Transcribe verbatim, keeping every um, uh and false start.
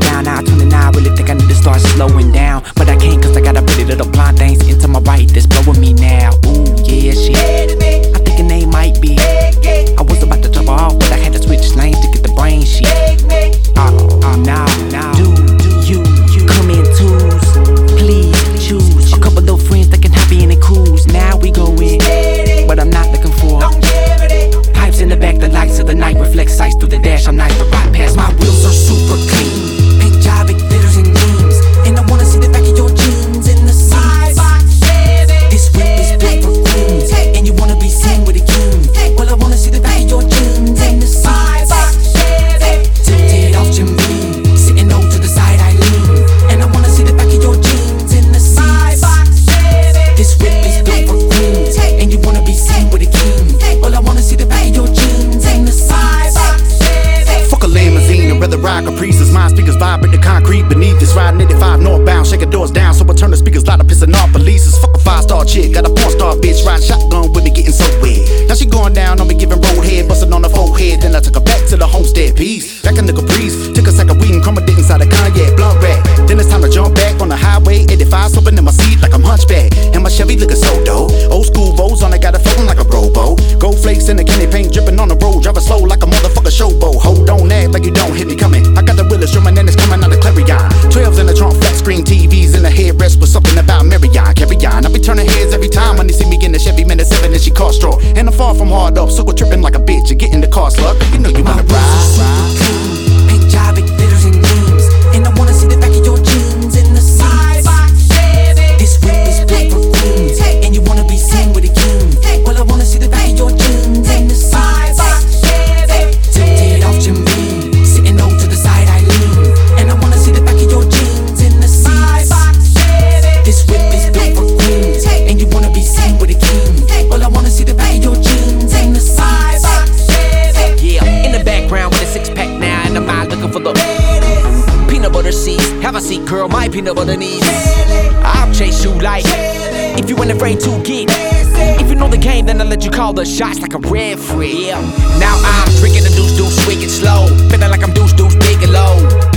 down, now twenty-nine, really think I need to start slowing down. But I can't cause I got a pretty little blonde things into my right that's blowing me now. Ooh, yeah, she I think her name might be. I was about to drop her off, but I had to switch lanes to get the brain shit. Oh, oh, now, now, do you, you come in twos? Please choose a couple little friends that can hop in and cruise. Now we go in, but I'm not looking for pipes in the back, the lights of the night reflect sights through the dash. I'm nice, but right past my wheels are super clean. Pink job, it glitters and gleams, and I wanna see the back of your jeans in the seats. This whip is built for queens, and you wanna be seen with a king. Well, I wanna see the back of your jeans in the seats. Tilted off Jim Beam, sitting over to the side I lean, and I wanna see the back of your jeans in the seats. This whip is built for queens, and you wanna be seen with a king. Well, I wanna see the back of your jeans in the seats. Fuck a limousine, I'd rather ride Caprices. My speakers vibrate the concrete beneath this. Riding eighty-five northbound, shaking doors down, so I turn the speakers loud, pissing off polices. Fuck a five-star chick, got a porn-star bitch, riding shotgun with me, getting so wet. Now she going down on me, giving roadhead, busting on the forehead. Then I took her back to the homestead piece. Back in the Caprice, took a sack of weed and crumbled it inside a cognac blunt rack. Then it's time to jump back on the highway, eighty-five, slipping in my seat like I'm hunchback. And my Chevy looking so dope. Old school Vos on it, got it floating like a robo. Gold flakes in the candy paint, dripping on the road, driving slow like a motherfucker showboat. Hold on, act like you don't hit me coming. I got the wheelers drumming and it's coming out of Clarion. Twelves in the trunk, flat screen T Vs in the headrest with something about Marion. Carry on, I be turning heads every time when they see me in the Chevy Minute seven and she cost straw. And I'm far from hard up, so go tripping like a bitch and getting the car slug. You know you wanna ride. Pink job, it glitters and gleams, and I wanna see the back of your jeans in the seats. This whip is built for queens, and you wanna be seen with a king. Well, I wanna see the back of your jeans in the seats. Tilted off Jim Beam, sitting over to the side I lean, and I wanna see the back of your jeans in the seats. This whip is built for queens, and you wanna be seen with a king. Well, I wanna see the back of your jeans in the seats. Yeah, in the background with a six-pack now, and I'm out looking for the peanut butter seeds. Have a seat, girl, my peanut butter needs. I'll chase you like if you ain't afraid to get. If you know the game, then I'll let you call the shots like a referee. Yeah. Now I'm drinking the deuce, deuce, wicked slow, feeling like I'm deuce, deuce, big and low.